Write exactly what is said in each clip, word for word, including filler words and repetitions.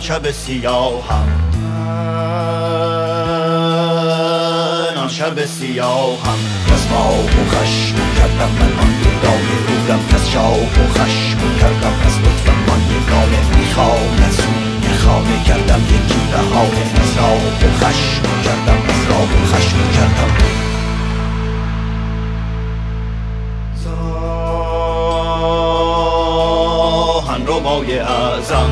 شب سیاهم، آن شب سیاهم. از ماه و خشم کردم من آن یگانه بودم، از شاه و خشم کردم از لطفم آن یگانه. میخواند سوی خانه کردم یکی بهانه، از راه و خشم کردم از راه و خشم کردم. زاهن ربای اعظم،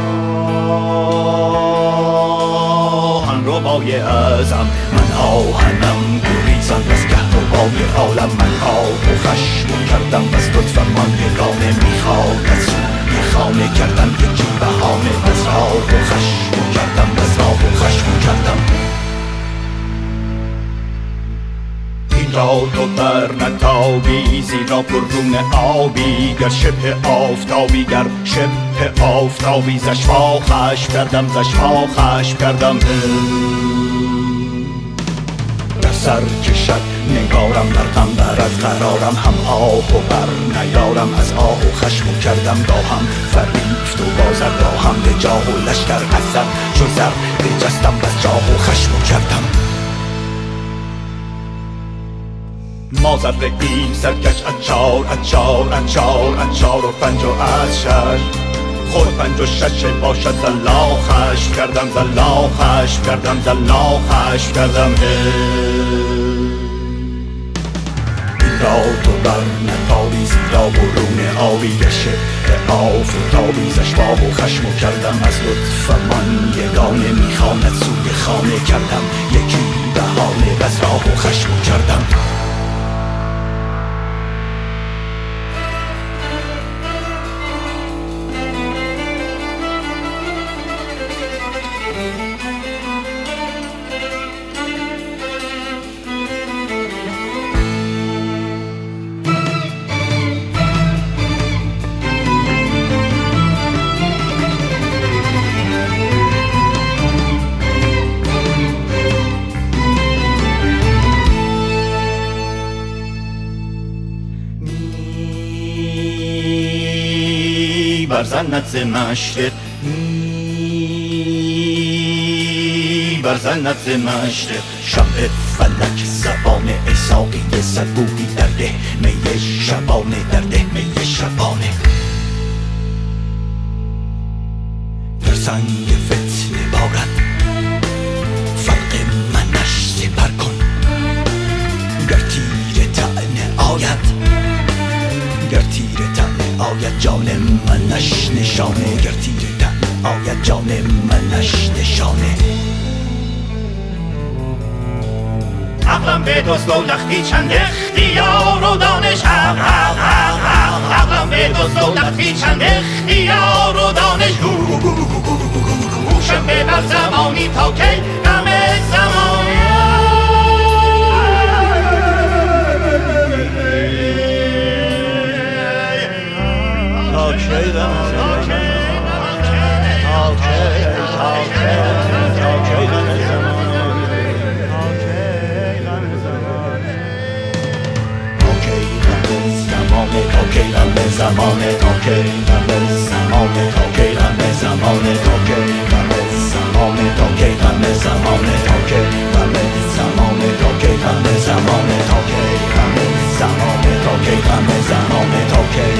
زاهن ربای اعظم. من آهنم گریزان از کهربای عالم، من آه و خشم کردم از لطفم آن یگانه. میخواند سوی خانه کردم یکی بهانه، از راه و خشم کردم از راه و خشم کردم. این را تو بر نتابی زیرا پررون آبی، گر شبه آفتابی گر شبه آفتابی. ز اشوا خشم کردم ز اشوا خشم کردم. در سر کشد نگارم در غم برد قرارم، هم آه و بر نیارم از آه و خشم کردم. گاهم فریفت و بازر گاهم به جاه و لشکر اثر، چون زر بجستم بس جاه و خشم کردم. ما ذره ایم سرکش اچار اچار اچار اچار و پنج و از شش، خود پنج و شش باشد زلا خشم کردم زلا خشم کردم زلا خشم کردم. این را تو بر نتابی زیرا برون آبی، گشه به آفتابی ز اشوا و خشم کردم. از لطفم آن یگانه میخواند سوی خانه کردم یکی بهانه، از راه و خشم کردم. برزند ز مشرق می برزند ز مشرق، شمع فلک زبانه ای ساقی صد بویی در ده می شبانه، در ده می شبانه. در سنگ فتنه بارد فرق منش سپر کن، گر تیر طعنه آید گر تیر طعنه آید جان منش نشانه، گر تیر طعنه آید جان منش نشانه. عقلم به دزد و لختی چند اختیار و دانش، حق حق حق حق عقلم به دزد و لختی چند اختیار و دانش. گوشم به بر زمانی تا کی غم زمانی، تا کی غم زمانی، تا کی تا کی تا کی غم زمانی، تا کی غم زمانه، تا کی غم زمانه، تا کی غم زمانه، تا کی غم زمانه، تا کی غم زمانه، تا کی غم زمانه، تا کی غم زمانه، تا کی غم زمانه، تا کی غم زمانه، تا کی